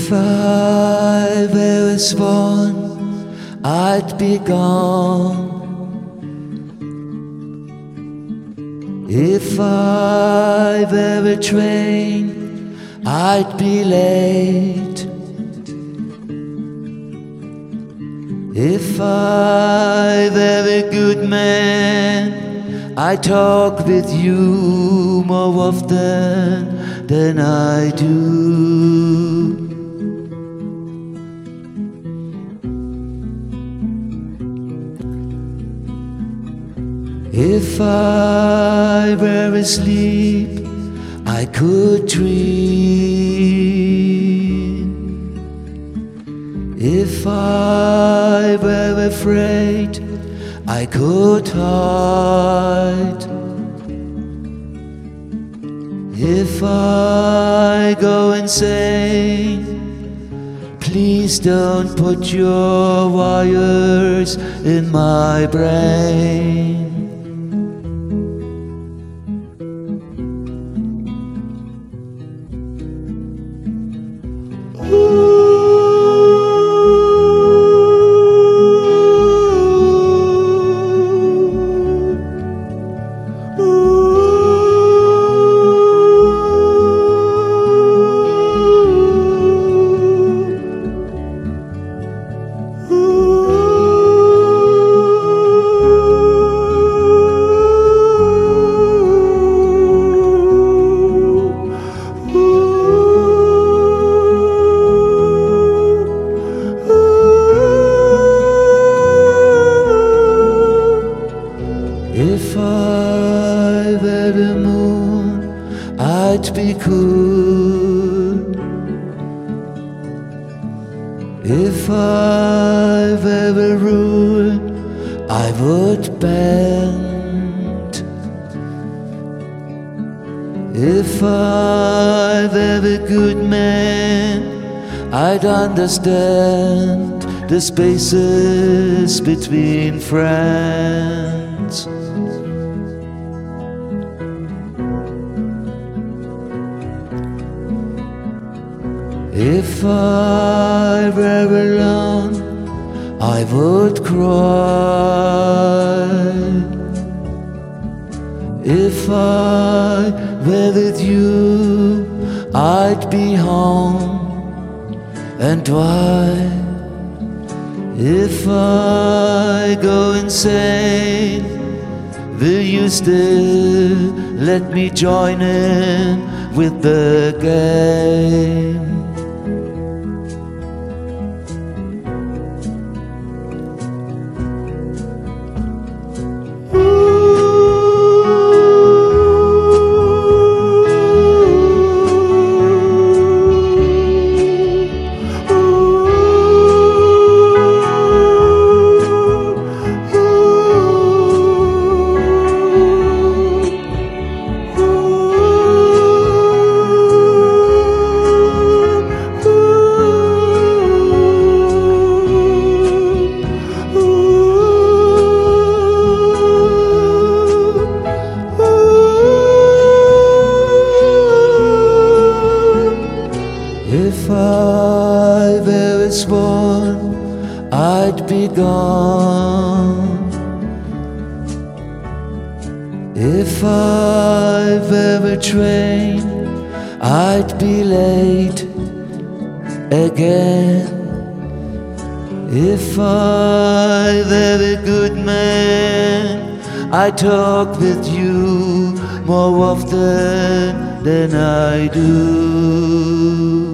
If I were a swan, I'd be gone. If I were a train, I'd be late. If I were a good man, I'd talk with you more often than I do. If I were asleep, I could dream. If I were afraid, I could hide. If I go insane, please don't put your wires in my brain. If I were the moon, I'd be cool. If I were a rule, I would bend. If I were a good man, I'd understand the spaces between friends. If I were alone, I would cry. If I were with you, I'd be home. And why? If I go insane, will you still let me join in with the game? If I were a swan, I'd be gone. If I were a train, I'd be late again. If I were a good man, I'd talk with you more often than I do.